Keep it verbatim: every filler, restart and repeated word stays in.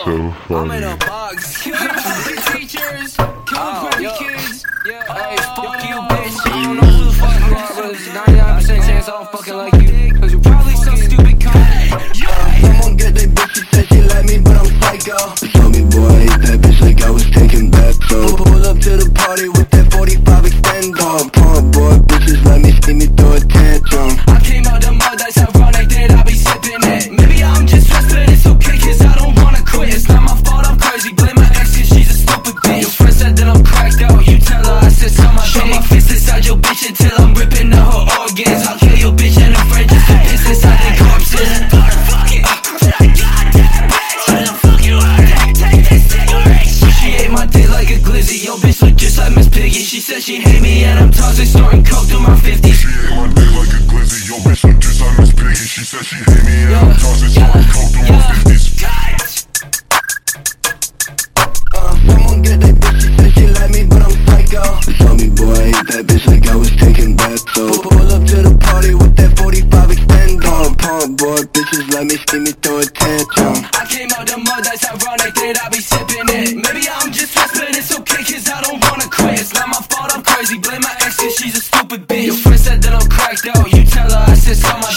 so funny. I'm in a box. Kill your fucking teachers. Kill the crappy kids. Yeah, hey, fuck you, bitch. I don't know who the fuck you are, but there's a ninety-nine percent chance I'll fucking like you. Cause you're probably some stupid cunt. Uh, someone get that bitch, she said she like me, but I'm psycho. Told me, boy, I hate that bitch like I was taking back. So pull up to the party with that forty-five extender. Pump, boy, bitches let me see me throw a tantrum. I came out the mud, that's ironic that I be sipping it. Maybe I'm just stressed, but it's okay, cause I don't wanna quit. It's not my fault, I'm crazy, blame my ex, cause she's a stupid bitch. Your friend said that I'm cracked out, you tell her I said some my Show my fist inside your bitch until I'm ripping out her organs. I'll kill your bitch and her friend just to piss inside their corpses. Fuck it, goddamn bitch, where the fuck you are? Take this cigarette. She ate my dick like a glizzy, yo bitch look just like Miss Piggy. She said she hate me and I'm toxic, snorting coke through my fifties. She ate my dick like a glizzy, yo bitch look just like Miss Piggy. She said she hate me and I'm toxic, snorting coke through my fifties. Uh, someone get that bitch, she said she like me, but I'm psycho. Told me, boy, I hate that bitch like I was taking back. So pull up to the party with that forty-five extender. Pump, boy, bitches let me see me throw a tantrum. I came out the mud, that's ironic that I be sipping it. Maybe I'm just stressed, but it's okay, cause I don't wanna quit. It's not my fault, I'm crazy, blame my ex, cause she's a stupid bitch. Your friend said that I'm cracked out, you tell her I said some